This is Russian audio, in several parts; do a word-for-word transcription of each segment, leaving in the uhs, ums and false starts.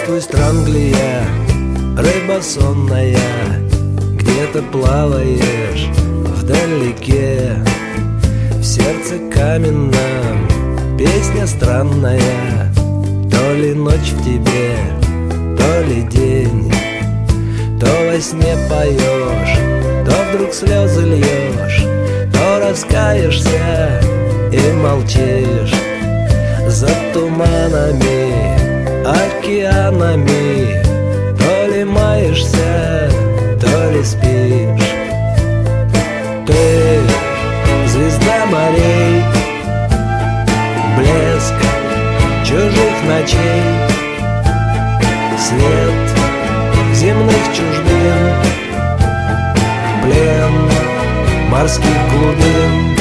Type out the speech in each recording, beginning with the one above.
Здравствуй, Странглия, рыба сонная, где ты плаваешь вдалеке. В сердце каменном песня странная, то ли ночь в тебе, то ли день. То во сне поешь, то вдруг слезы льешь, то раскаешься и молчишь. За туманами, океанами, то ли маешься, то ли спишь. Ты звезда морей, блеск чужих ночей, свет земных чужбин, плен морских глубин.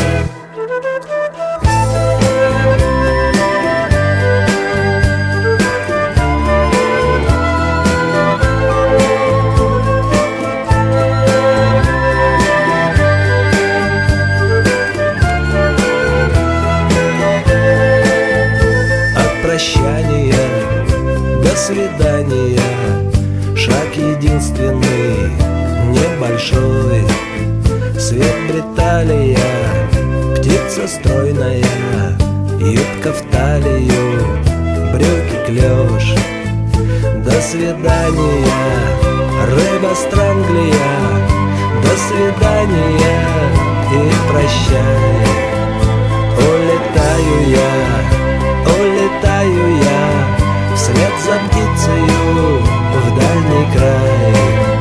Прощания, до свидания, шаг единственный, небольшой. Свет Бриталия, птица стройная, юбка в талию, брюки клеш. До свидания, рыба Странглия, до свидания и прощай. Улетаю я, улетаю я вслед за птицею в дальний край.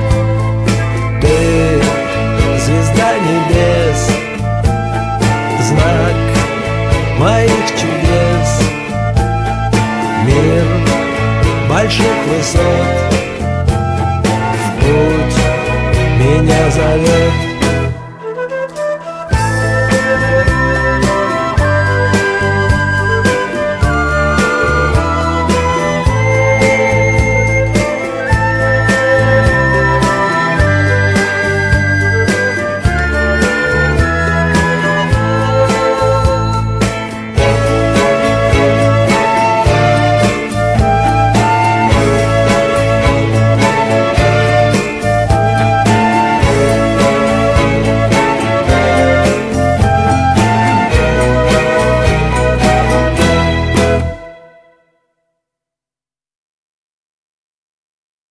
Ты звезда небес, знак моих чудес. Мир больших высот в путь меня зовет.